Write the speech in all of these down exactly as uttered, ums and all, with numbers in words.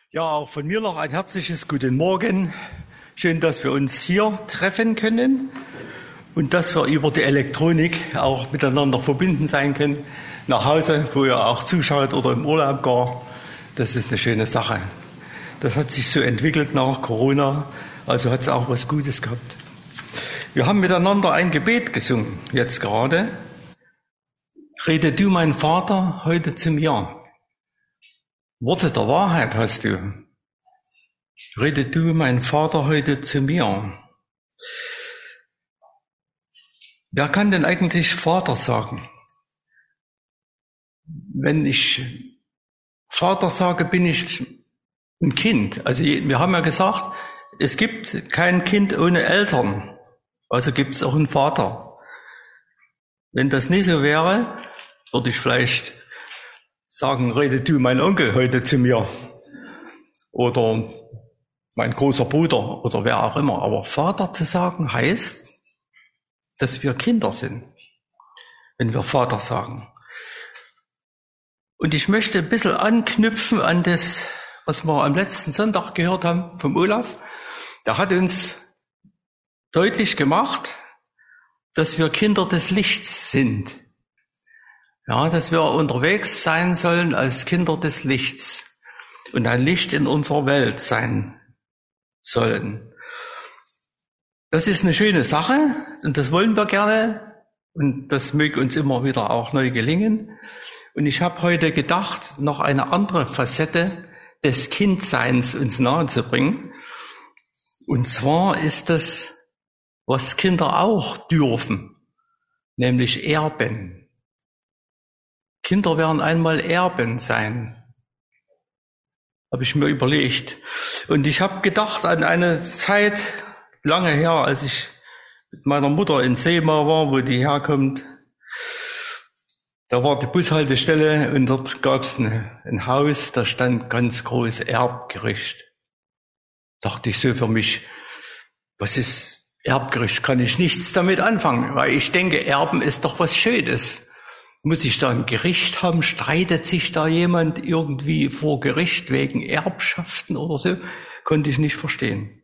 Ja, auch von mir noch ein herzliches Guten Morgen. Schön, dass wir uns hier treffen können und dass wir über die Elektronik auch miteinander verbunden sein können. Nach Hause, wo ihr auch zuschaut oder im Urlaub gar. Das ist eine schöne Sache. Das hat sich so entwickelt nach Corona, also hat es auch was Gutes gehabt. Wir haben miteinander ein Gebet gesungen, jetzt gerade. Rede du, mein Vater, heute zu mir. Worte der Wahrheit hast du. Rede du, mein Vater, heute zu mir. Wer kann denn eigentlich Vater sagen? Wenn ich Vater sage, bin ich ein Kind. Also wir haben ja gesagt, es gibt kein Kind ohne Eltern. Also gibt es auch einen Vater. Wenn das nicht so wäre, würde ich vielleicht sagen, rede du, mein Onkel, heute zu mir. Oder mein großer Bruder oder wer auch immer. Aber Vater zu sagen heißt, dass wir Kinder sind, wenn wir Vater sagen. Und ich möchte ein bisschen anknüpfen an das, was wir am letzten Sonntag gehört haben vom Olaf. Der hat uns deutlich gemacht, dass wir Kinder des Lichts sind. Ja, dass wir unterwegs sein sollen als Kinder des Lichts und ein Licht in unserer Welt sein sollen. Das ist eine schöne Sache und das wollen wir gerne und das möge uns immer wieder auch neu gelingen. Und ich habe heute gedacht, noch eine andere Facette des Kindseins uns nahezubringen. Und zwar ist das, was Kinder auch dürfen, nämlich erben. Kinder werden einmal Erben sein, habe ich mir überlegt. Und ich habe gedacht an eine Zeit, lange her, als ich mit meiner Mutter in Seemar war, wo die herkommt. Da war die Bushaltestelle und dort gab es ein, ein Haus, da stand ganz groß Erbgericht. Dachte ich so für mich, was ist Erbgericht? Kann ich nichts damit anfangen, weil ich denke, Erben ist doch was Schönes. Muss ich da ein Gericht haben? Streitet sich da jemand irgendwie vor Gericht wegen Erbschaften oder so? Konnte ich nicht verstehen.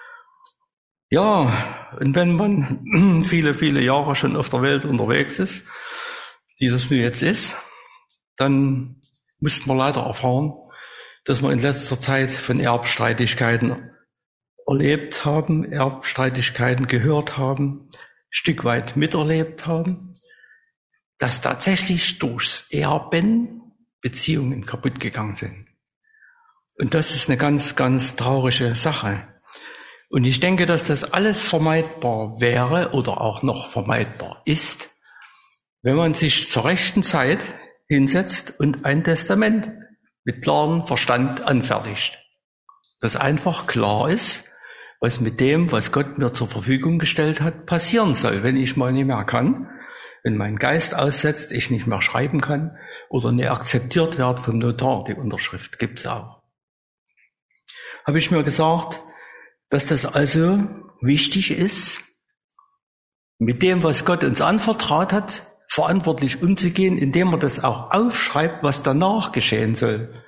Ja, und wenn man viele, viele Jahre schon auf der Welt unterwegs ist, die das nun jetzt ist, dann musste man leider erfahren, dass wir in letzter Zeit von Erbstreitigkeiten erlebt haben, Erbstreitigkeiten gehört haben, ein Stück weit miterlebt haben, dass tatsächlich durchs Erben Beziehungen kaputt gegangen sind. Und das ist eine ganz, ganz traurige Sache. Und ich denke, dass das alles vermeidbar wäre oder auch noch vermeidbar ist, wenn man sich zur rechten Zeit hinsetzt und ein Testament mit klarem Verstand anfertigt. Dass einfach klar ist, was mit dem, was Gott mir zur Verfügung gestellt hat, passieren soll, wenn ich mal nicht mehr kann. Wenn mein Geist aussetzt, ich nicht mehr schreiben kann oder nicht akzeptiert wird vom Notar, die Unterschrift gibt's auch. Habe ich mir gesagt, dass das also wichtig ist, mit dem, was Gott uns anvertraut hat, verantwortlich umzugehen, indem man das auch aufschreibt, was danach geschehen soll.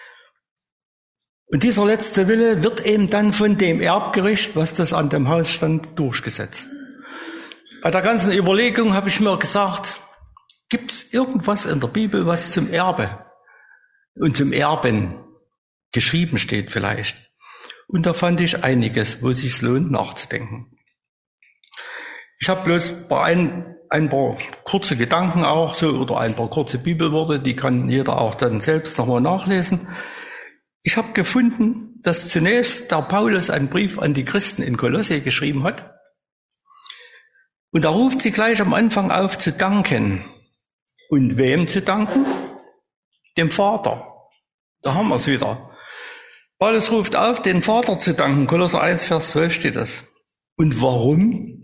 Und dieser letzte Wille wird eben dann von dem Erbgericht, was das an dem Haus stand, durchgesetzt. Bei der ganzen Überlegung habe ich mir gesagt, gibt es irgendwas in der Bibel, was zum Erbe und zum Erben geschrieben steht vielleicht? Und da fand ich einiges, wo es sich lohnt nachzudenken. Ich habe bloß bei ein, ein paar kurze Gedanken auch so oder ein paar kurze Bibelworte, die kann jeder auch dann selbst nochmal nachlesen. Ich habe gefunden, dass zunächst der Paulus einen Brief an die Christen in Kolosse geschrieben hat. Und er ruft sie gleich am Anfang auf zu danken. Und wem zu danken? Dem Vater. Da haben wir es wieder. Paulus ruft auf, den Vater zu danken. Kolosser eins, Vers zwölf steht das. Und warum?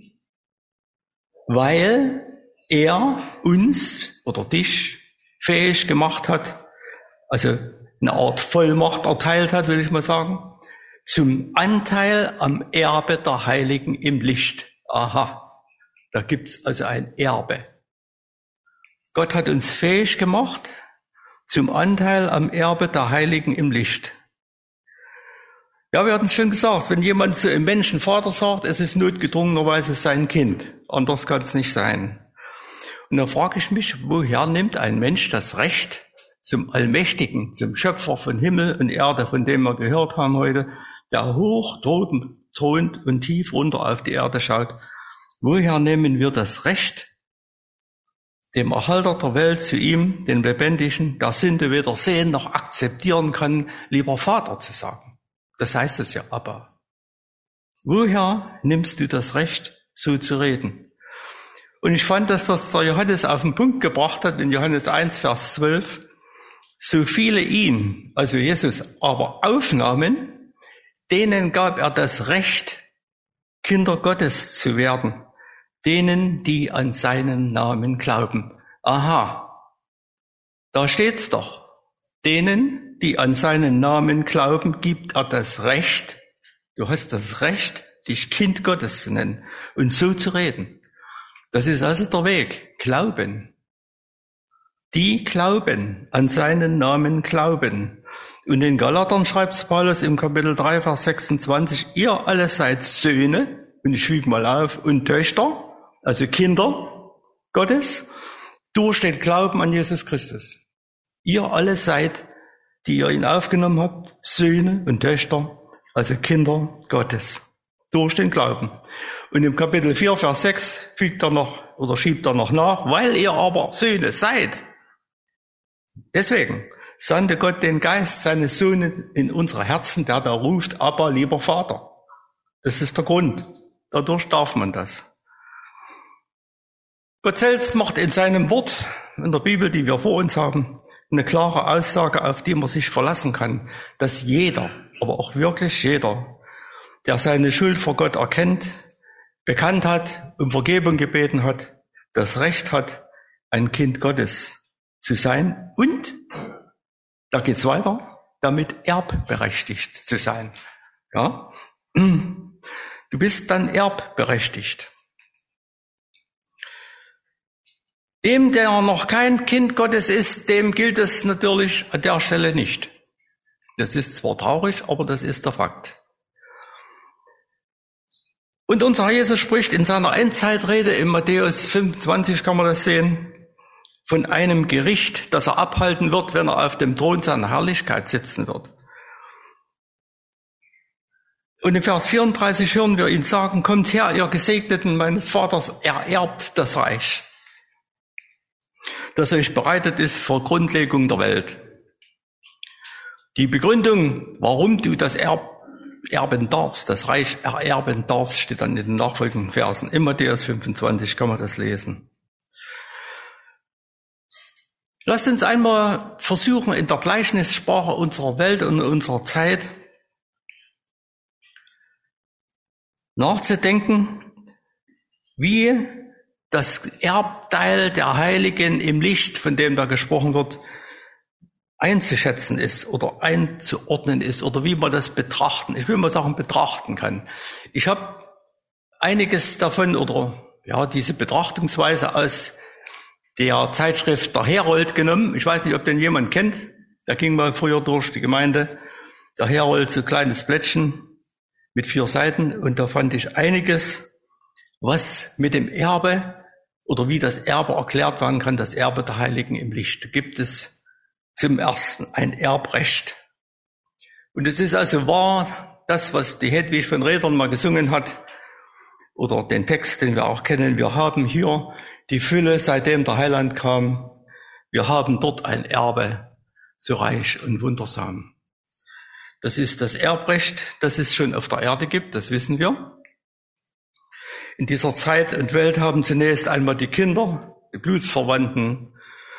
Weil er uns oder dich fähig gemacht hat, also eine Art Vollmacht erteilt hat, will ich mal sagen, zum Anteil am Erbe der Heiligen im Licht. Aha. Da gibt's also ein Erbe. Gott hat uns fähig gemacht zum Anteil am Erbe der Heiligen im Licht. Ja, wir hatten es schon gesagt, wenn jemand zu einem Menschen Vater sagt, es ist notgedrungenerweise sein Kind. Anders kann es nicht sein. Und da frage ich mich, woher nimmt ein Mensch das Recht zum Allmächtigen, zum Schöpfer von Himmel und Erde, von dem wir gehört haben heute, der hoch thront und tief runter auf die Erde schaut. Woher nehmen wir das Recht, dem Erhalter der Welt, zu ihm, dem Lebendigen, der Sünde weder sehen noch akzeptieren kann, lieber Vater zu sagen? Das heißt es ja, aber woher nimmst du das Recht, so zu reden? Und ich fand, dass das der Johannes auf den Punkt gebracht hat, in Johannes eins, Vers zwölf, so viele ihn, also Jesus, aber aufnahmen, denen gab er das Recht, Kinder Gottes zu werden, denen, die an seinen Namen glauben. Aha, da steht's doch. Denen, die an seinen Namen glauben, gibt er das Recht, du hast das Recht, dich Kind Gottes zu nennen und so zu reden. Das ist also der Weg. Glauben. Die glauben, an seinen Namen glauben. Und in Galatern schreibt Paulus im Kapitel drei, Vers sechsundzwanzig, ihr alle seid Söhne, und ich füge mal auf, und Töchter, also Kinder Gottes, durch den Glauben an Jesus Christus. Ihr alle seid, die ihr ihn aufgenommen habt, Söhne und Töchter, also Kinder Gottes, durch den Glauben. Und im Kapitel vier, Vers sechs fügt er noch, oder schiebt er noch nach, weil ihr aber Söhne seid. Deswegen sandte Gott den Geist seines Sohnes in unsere Herzen, der da ruft, Abba, lieber Vater. Das ist der Grund. Dadurch darf man das. Gott selbst macht in seinem Wort, in der Bibel, die wir vor uns haben, eine klare Aussage, auf die man sich verlassen kann, dass jeder, aber auch wirklich jeder, der seine Schuld vor Gott erkennt, bekannt hat, um Vergebung gebeten hat, das Recht hat, ein Kind Gottes zu sein und, da geht's weiter, damit erbberechtigt zu sein. Ja? Du bist dann erbberechtigt. Dem, der noch kein Kind Gottes ist, dem gilt es natürlich an der Stelle nicht. Das ist zwar traurig, aber das ist der Fakt. Und unser Herr Jesus spricht in seiner Endzeitrede, in Matthäus fünfundzwanzig kann man das sehen, von einem Gericht, das er abhalten wird, wenn er auf dem Thron seiner Herrlichkeit sitzen wird. Und in Vers vierunddreißig hören wir ihn sagen, kommt her, ihr Gesegneten meines Vaters, ererbt das Reich, das euch bereitet ist vor Grundlegung der Welt. Die Begründung, warum du das Erb erben darfst, das Reich ererben darfst, steht dann in den nachfolgenden Versen. In Matthäus fünfundzwanzig kann man das lesen. Lasst uns einmal versuchen, in der Gleichnissprache unserer Welt und unserer Zeit nachzudenken, wie das Erbteil der Heiligen im Licht, von dem da gesprochen wird, einzuschätzen ist oder einzuordnen ist oder wie man das betrachten, ich will mal sagen, betrachten kann. Ich habe einiges davon oder ja diese Betrachtungsweise aus der Zeitschrift Der Herold genommen. Ich weiß nicht, ob den jemand kennt. Der ging mal früher durch die Gemeinde. Der Herold, so ein kleines Blättchen mit vier Seiten. Und da fand ich einiges, was mit dem Erbe oder wie das Erbe erklärt werden kann, das Erbe der Heiligen im Licht. Da gibt es zum Ersten ein Erbrecht. Und es ist also wahr, das, was die Hedwig von Rädern mal gesungen hat, oder den Text, den wir auch kennen, wir haben hier die Fülle, seitdem der Heiland kam. Wir haben dort ein Erbe, so reich und wundersam. Das ist das Erbrecht, das es schon auf der Erde gibt, das wissen wir. In dieser Zeit und Welt haben zunächst einmal die Kinder, die Blutsverwandten,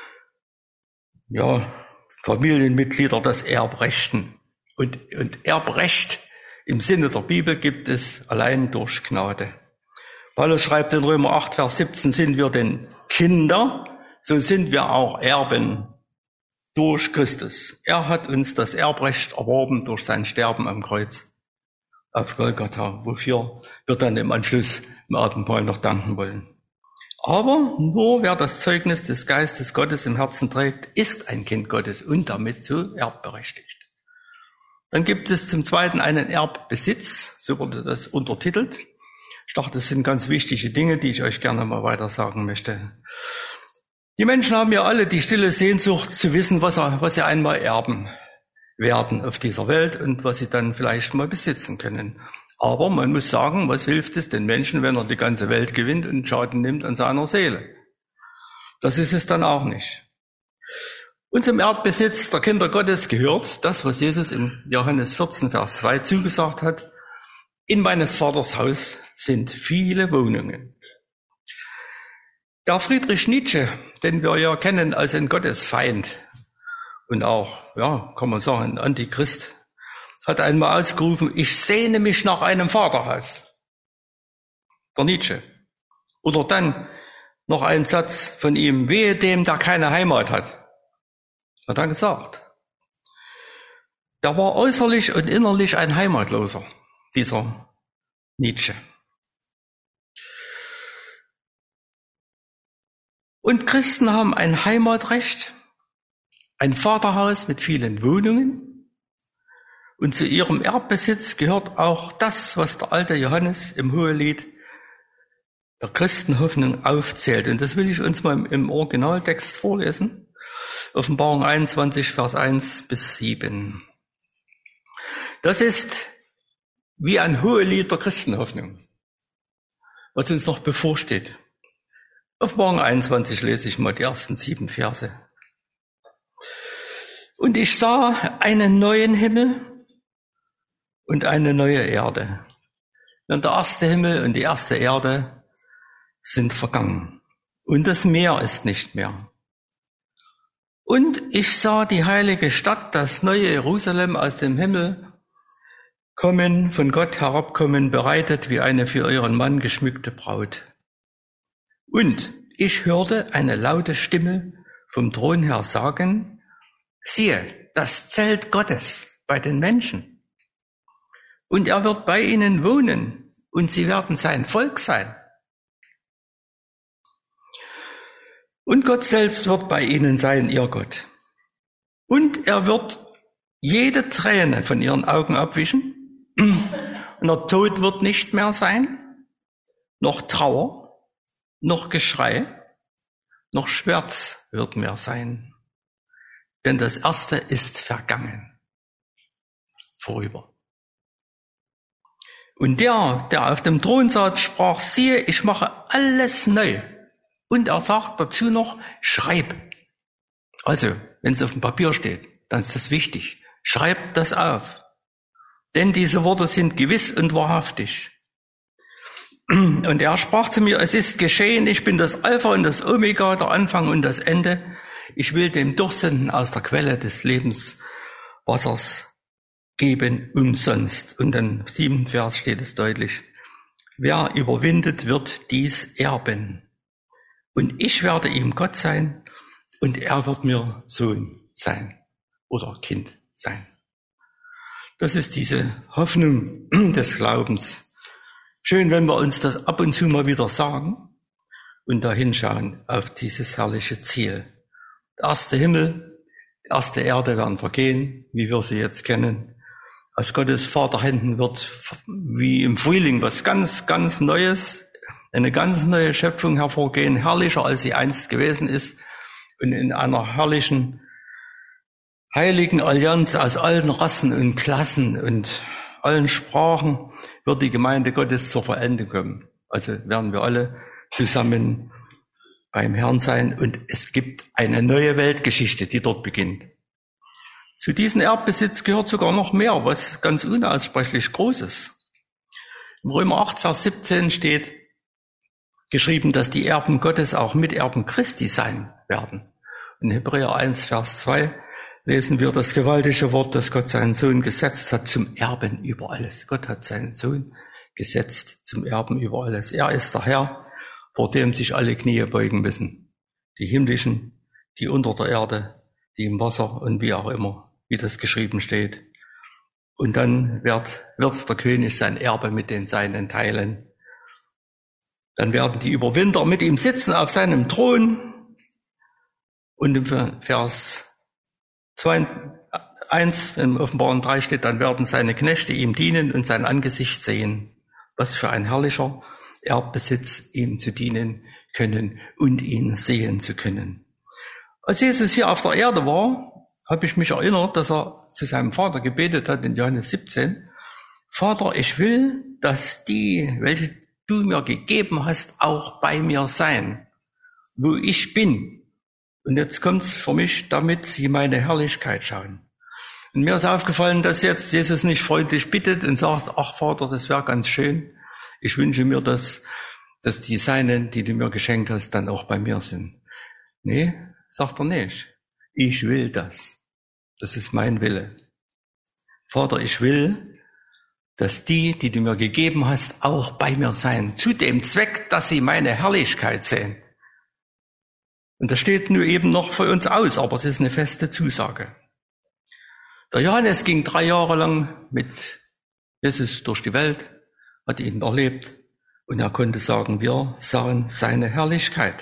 ja, Familienmitglieder das Erbrechten. Und, und Erbrecht im Sinne der Bibel gibt es allein durch Gnade. Paulus schreibt in Römer acht, Vers siebzehn, sind wir denn Kinder, so sind wir auch Erben durch Christus. Er hat uns das Erbrecht erworben durch sein Sterben am Kreuz auf Golgatha, wofür wir dann im Anschluss im Abendmahl noch danken wollen. Aber nur wer das Zeugnis des Geistes Gottes im Herzen trägt, ist ein Kind Gottes und damit so erbberechtigt. Dann gibt es zum Zweiten einen Erbbesitz, so wurde das untertitelt. Ich dachte, das sind ganz wichtige Dinge, die ich euch gerne mal weiter sagen möchte. Die Menschen haben ja alle die stille Sehnsucht zu wissen, was, er, was sie einmal erben werden auf dieser Welt und was sie dann vielleicht mal besitzen können. Aber man muss sagen, was hilft es den Menschen, wenn er die ganze Welt gewinnt und Schaden nimmt an seiner Seele? Das ist es dann auch nicht. Und zum Erbbesitz der Kinder Gottes gehört das, was Jesus in Johannes vierzehn, Vers zwei zugesagt hat. In meines Vaters Haus sind viele Wohnungen. Der Friedrich Nietzsche, den wir ja kennen als ein Gottesfeind und auch, ja, kann man sagen, ein Antichrist, hat einmal ausgerufen, ich sehne mich nach einem Vaterhaus. Der Nietzsche. Oder dann noch ein Satz von ihm, wehe dem, der keine Heimat hat. Hat er gesagt. Der war äußerlich und innerlich ein Heimatloser, dieser Nietzsche. Und Christen haben ein Heimatrecht, ein Vaterhaus mit vielen Wohnungen. Und zu ihrem Erbbesitz gehört auch das, was der alte Johannes im Hohelied der Christenhoffnung aufzählt. Und das will ich uns mal im Originaltext vorlesen. Offenbarung einundzwanzig, Vers eins bis sieben. Das ist wie ein Hohelied der Christenhoffnung, was uns noch bevorsteht. Offenbarung einundzwanzig lese ich mal die ersten sieben Verse. Und ich sah einen neuen Himmel und eine neue Erde. Denn der erste Himmel und die erste Erde sind vergangen. Und das Meer ist nicht mehr. Und ich sah die heilige Stadt, das neue Jerusalem aus dem Himmel, kommen, von Gott herabkommen, bereitet wie eine für ihren Mann geschmückte Braut. Und ich hörte eine laute Stimme vom Thron her sagen, siehe, das Zelt Gottes bei den Menschen. Und er wird bei ihnen wohnen und sie werden sein Volk sein. Und Gott selbst wird bei ihnen sein, ihr Gott. Und er wird jede Träne von ihren Augen abwischen. Und der Tod wird nicht mehr sein, noch Trauer, noch Geschrei, noch Schmerz wird mehr sein. Denn das Erste ist vergangen, vorüber. Und der, der auf dem Thron saß, sprach, siehe, ich mache alles neu. Und er sagt dazu noch, schreib. Also, wenn es auf dem Papier steht, dann ist das wichtig. Schreib das auf. Denn diese Worte sind gewiss und wahrhaftig. Und er sprach zu mir, es ist geschehen, ich bin das Alpha und das Omega, der Anfang und das Ende. Ich will dem Durstenden aus der Quelle des Lebenswassers geben umsonst. Und im siebten Vers steht es deutlich. Wer überwindet, wird dies erben. Und ich werde ihm Gott sein und er wird mir Sohn sein oder Kind sein. Das ist diese Hoffnung des Glaubens. Schön, wenn wir uns das ab und zu mal wieder sagen und da hinschauen auf dieses herrliche Ziel. Der erste Himmel, die erste Erde werden vergehen, wie wir sie jetzt kennen. Aus Gottes Vaterhänden wird wie im Frühling was ganz, ganz Neues, eine ganz neue Schöpfung hervorgehen, herrlicher als sie einst gewesen ist und in einer herrlichen, heiligen Allianz aus allen Rassen und Klassen und allen Sprachen wird die Gemeinde Gottes zur Vollendung kommen. Also werden wir alle zusammen beim Herrn sein und es gibt eine neue Weltgeschichte, die dort beginnt. Zu diesem Erbbesitz gehört sogar noch mehr, was ganz unaussprechlich groß ist. Im Römer acht, Vers siebzehn steht geschrieben, dass die Erben Gottes auch Miterben Christi sein werden. In Hebräer eins, Vers zwei lesen wir das gewaltige Wort, dass Gott seinen Sohn gesetzt hat zum Erben über alles. Gott hat seinen Sohn gesetzt zum Erben über alles. Er ist der Herr, vor dem sich alle Knie beugen müssen. Die himmlischen, die unter der Erde, die im Wasser und wie auch immer, wie das geschrieben steht. Und dann wird, wird der König sein Erbe mit den Seinen teilen. Dann werden die Überwinder mit ihm sitzen auf seinem Thron. Und im Vers zwei, eins im Offenbarung drei steht, dann werden seine Knechte ihm dienen und sein Angesicht sehen. Was für ein herrlicher Erbbesitz, ihm zu dienen können und ihn sehen zu können. Als Jesus hier auf der Erde war, habe ich mich erinnert, dass er zu seinem Vater gebetet hat in Johannes siebzehn. Vater, ich will, dass die, welche du mir gegeben hast, auch bei mir sein, wo ich bin. Und jetzt kommt's für mich, damit sie meine Herrlichkeit schauen. Und mir ist aufgefallen, dass jetzt Jesus nicht freundlich bittet und sagt, ach Vater, das wäre ganz schön. Ich wünsche mir, dass, dass die Seinen, die du mir geschenkt hast, dann auch bei mir sind. Nee, sagt er nicht. Ich will das. Das ist mein Wille. Vater, ich will, dass die, die du mir gegeben hast, auch bei mir sein. Zu dem Zweck, dass sie meine Herrlichkeit sehen. Und das steht nur eben noch für uns aus, aber es ist eine feste Zusage. Der Johannes ging drei Jahre lang mit Jesus durch die Welt, hat ihn erlebt und er konnte sagen, wir sahen seine Herrlichkeit.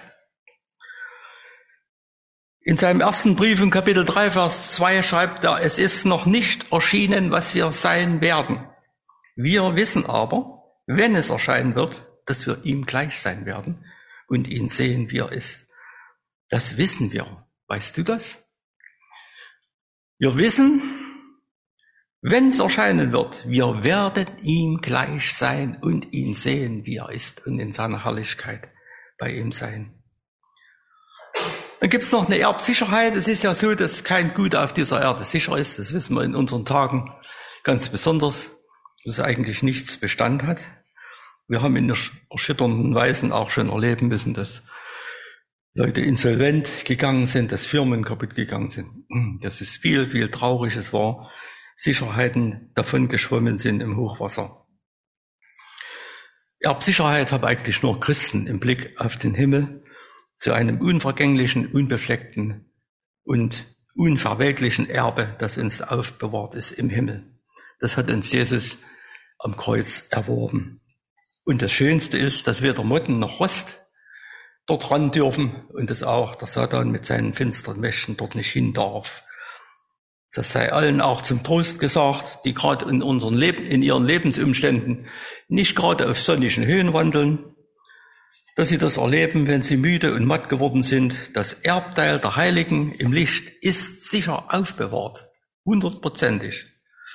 In seinem ersten Brief in Kapitel drei, Vers zwei schreibt er, es ist noch nicht erschienen, was wir sein werden. Wir wissen aber, wenn es erscheinen wird, dass wir ihm gleich sein werden und ihn sehen, wie er ist. Das wissen wir. Weißt du das? Wir wissen, wenn es erscheinen wird, wir werden ihm gleich sein und ihn sehen, wie er ist und in seiner Herrlichkeit bei ihm sein. Dann gibt es noch eine Erbsicherheit. Es ist ja so, dass kein Gut auf dieser Erde sicher ist. Das wissen wir in unseren Tagen ganz besonders, dass eigentlich nichts Bestand hat. Wir haben in erschütternden Weisen auch schon erleben müssen, dass Leute insolvent gegangen sind, dass Firmen kaputt gegangen sind. Das ist viel, viel Trauriges war. Sicherheiten davon geschwommen sind im Hochwasser. Erbsicherheit haben eigentlich nur Christen im Blick auf den Himmel, zu einem unvergänglichen, unbefleckten und unverwelklichen Erbe, das uns aufbewahrt ist im Himmel. Das hat uns Jesus am Kreuz erworben. Und das Schönste ist, dass weder Motten noch Rost dort ran dürfen und dass auch der Satan mit seinen finsteren Mächten dort nicht hin darf. Das sei allen auch zum Trost gesagt, die gerade in unseren Leben, in ihren Lebensumständen nicht gerade auf sonnigen Höhen wandeln, dass sie das erleben, wenn sie müde und matt geworden sind. Das Erbteil der Heiligen im Licht ist sicher aufbewahrt, hundertprozentig.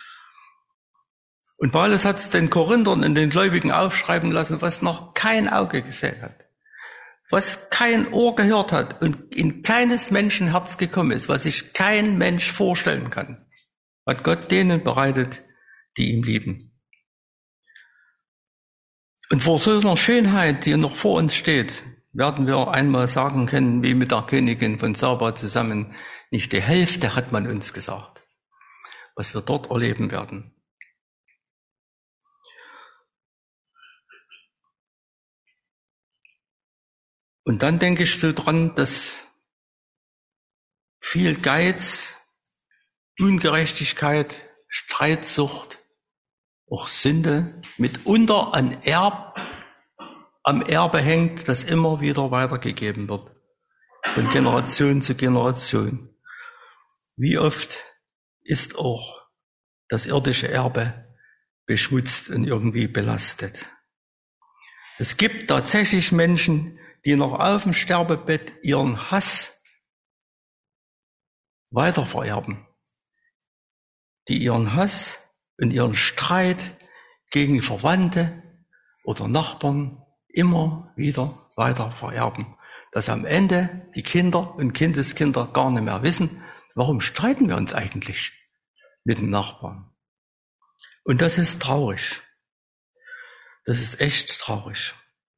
Und Paulus hat es den Korinthern und den Gläubigen aufschreiben lassen, was noch kein Auge gesehen hat, was kein Ohr gehört hat und in keines Menschen Herz gekommen ist, was sich kein Mensch vorstellen kann, hat Gott denen bereitet, die ihn lieben. Und vor so einer Schönheit, die noch vor uns steht, werden wir einmal sagen können, wie mit der Königin von Saba zusammen, nicht die Hälfte hat man uns gesagt, was wir dort erleben werden. Und dann denke ich so dran, dass viel Geiz, Ungerechtigkeit, Streitsucht, auch Sünde mitunter an Erb, am Erbe hängt, das immer wieder weitergegeben wird, von Generation zu Generation. Wie oft ist auch das irdische Erbe beschmutzt und irgendwie belastet. Es gibt tatsächlich Menschen, die noch auf dem Sterbebett ihren Hass weitervererben, die ihren Hass und ihren Streit gegen Verwandte oder Nachbarn immer wieder weiter vererben, dass am Ende die Kinder und Kindeskinder gar nicht mehr wissen, warum streiten wir uns eigentlich mit dem Nachbarn. Und das ist traurig. Das ist echt traurig.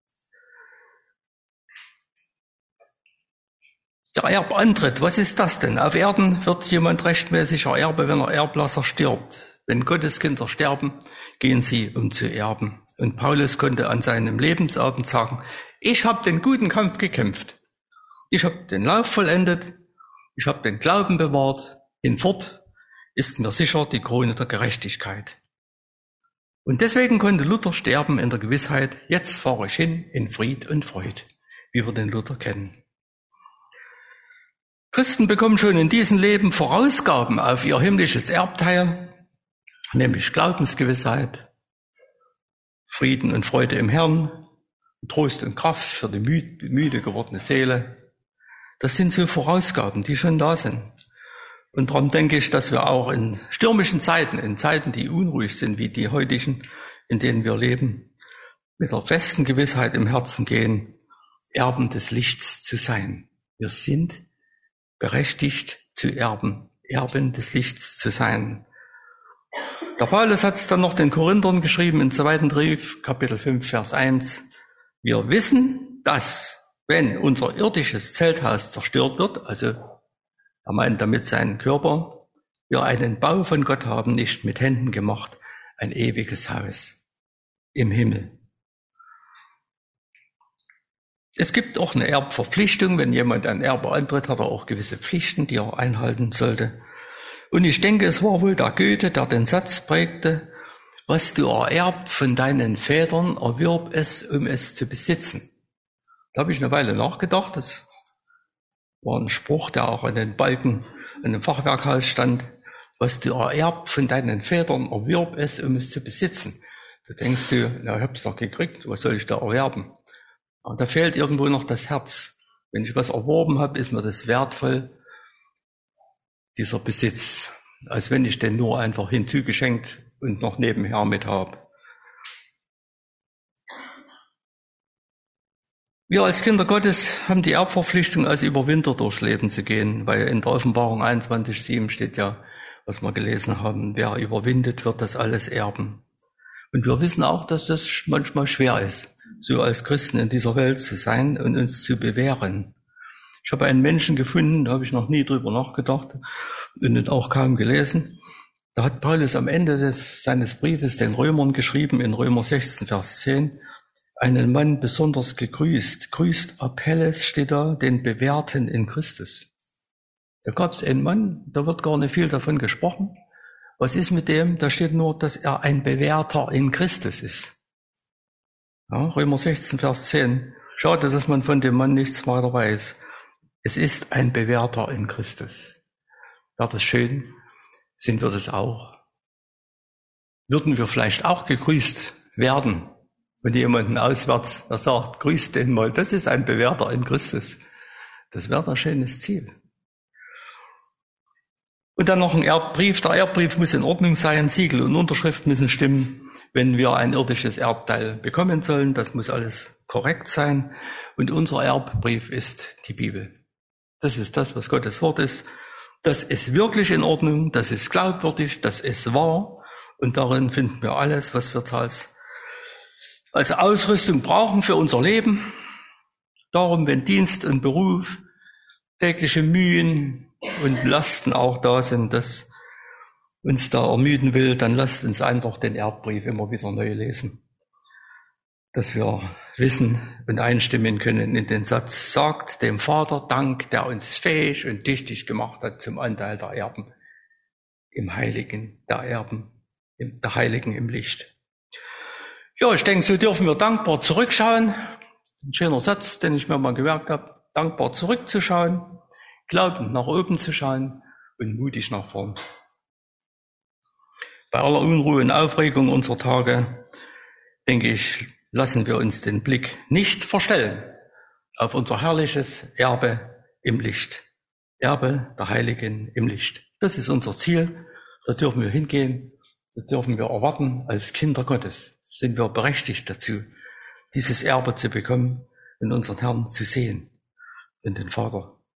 Der Erbantritt, was ist das denn? Auf Erden wird jemand rechtmäßiger Erbe, wenn er Erblasser stirbt. Wenn Gottes Kinder sterben, gehen sie, um zu erben. Und Paulus konnte an seinem Lebensabend sagen, ich habe den guten Kampf gekämpft. Ich habe den Lauf vollendet. Ich habe den Glauben bewahrt. Hinfort ist mir sicher die Krone der Gerechtigkeit. Und deswegen konnte Luther sterben in der Gewissheit, jetzt fahre ich hin in Fried und Freud, wie wir den Luther kennen. Christen bekommen schon in diesem Leben Vorausgaben auf ihr himmlisches Erbteil, nämlich Glaubensgewissheit, Frieden und Freude im Herrn, Trost und Kraft für die müde, müde gewordene Seele. Das sind so Vorausgaben, die schon da sind. Und darum denke ich, dass wir auch in stürmischen Zeiten, in Zeiten, die unruhig sind, wie die heutigen, in denen wir leben, mit der festen Gewissheit im Herzen gehen, Erben des Lichts zu sein. Wir sind berechtigt zu erben, Erben des Lichts zu sein. Der Paulus hat es dann noch den Korinthern geschrieben im zweiten Brief, Kapitel fünf, Vers eins. Wir wissen, dass, wenn unser irdisches Zelthaus zerstört wird, also er meint damit seinen Körper, wir einen Bau von Gott haben, nicht mit Händen gemacht, ein ewiges Haus im Himmel. Es gibt auch eine Erbverpflichtung. Wenn jemand ein Erbe antritt, hat er auch gewisse Pflichten, die er einhalten sollte. Und ich denke, es war wohl der Goethe, der den Satz prägte, was du ererbt von deinen Vätern, erwirb es, um es zu besitzen. Da habe ich eine Weile nachgedacht. Das war ein Spruch, der auch an den Balken in einem Fachwerkhaus stand. Was du ererbt von deinen Vätern, erwirb es, um es zu besitzen. Da denkst du, na, ich habe es doch gekriegt, was soll ich da erwerben? Aber da fehlt irgendwo noch das Herz. Wenn ich was erworben habe, ist mir das wertvoll, dieser Besitz, als wenn ich den nur einfach hinzugeschenkt und noch nebenher mit habe. Wir als Kinder Gottes haben die Erbverpflichtung, als Überwinder durchs Leben zu gehen, weil in der Offenbarung einundzwanzig sieben steht ja, was wir gelesen haben, wer überwindet, wird das alles erben. Und wir wissen auch, dass das manchmal schwer ist, so als Christen in dieser Welt zu sein und uns zu bewähren. Ich habe einen Menschen gefunden, da habe ich noch nie drüber nachgedacht und auch kaum gelesen. Da hat Paulus am Ende des, seines Briefes den Römern geschrieben, in Römer sechzehn, Vers zehn, einen Mann besonders gegrüßt. Grüßt Apelles, steht da, den Bewährten in Christus. Da gab es einen Mann, da wird gar nicht viel davon gesprochen. Was ist mit dem? Da steht nur, dass er ein Bewährter in Christus ist. Ja, Römer sechzehn, Vers zehn. Schade, dass man von dem Mann nichts weiter weiß. Es ist ein Bewährter in Christus. Wäre das schön? Sind wir das auch? Würden wir vielleicht auch gegrüßt werden, wenn jemanden auswärts, der sagt, grüßt den mal, das ist ein Bewährter in Christus. Das wäre ein schönes Ziel. Und dann noch ein Erbbrief. Der Erbbrief muss in Ordnung sein, Siegel und Unterschrift müssen stimmen, wenn wir ein irdisches Erbteil bekommen sollen. Das muss alles korrekt sein. Und unser Erbbrief ist die Bibel. Das ist das, was Gottes Wort ist. Das ist wirklich in Ordnung, das ist glaubwürdig, das ist wahr. Und darin finden wir alles, was wir als, als Ausrüstung brauchen für unser Leben. Darum, wenn Dienst und Beruf, tägliche Mühen und Lasten auch da sind, dass uns da ermüden will, dann lasst uns einfach den Erbbrief immer wieder neu lesen. Dass wir wissen und einstimmen können in den Satz, sagt dem Vater Dank, der uns fähig und tüchtig gemacht hat zum Anteil der Erben im Heiligen, der Erben, der Heiligen im Licht. Ja, ich denke, so dürfen wir dankbar zurückschauen. Ein schöner Satz, den ich mir mal gemerkt habe, dankbar zurückzuschauen, glaubend nach oben zu schauen und mutig nach vorn. Bei aller Unruhe und Aufregung unserer Tage, denke ich, lassen wir uns den Blick nicht verstellen auf unser herrliches Erbe im Licht. Erbe der Heiligen im Licht. Das ist unser Ziel. Da dürfen wir hingehen. Das dürfen wir erwarten. Als Kinder Gottes sind wir berechtigt dazu, dieses Erbe zu bekommen und unseren Herrn zu sehen und den Vater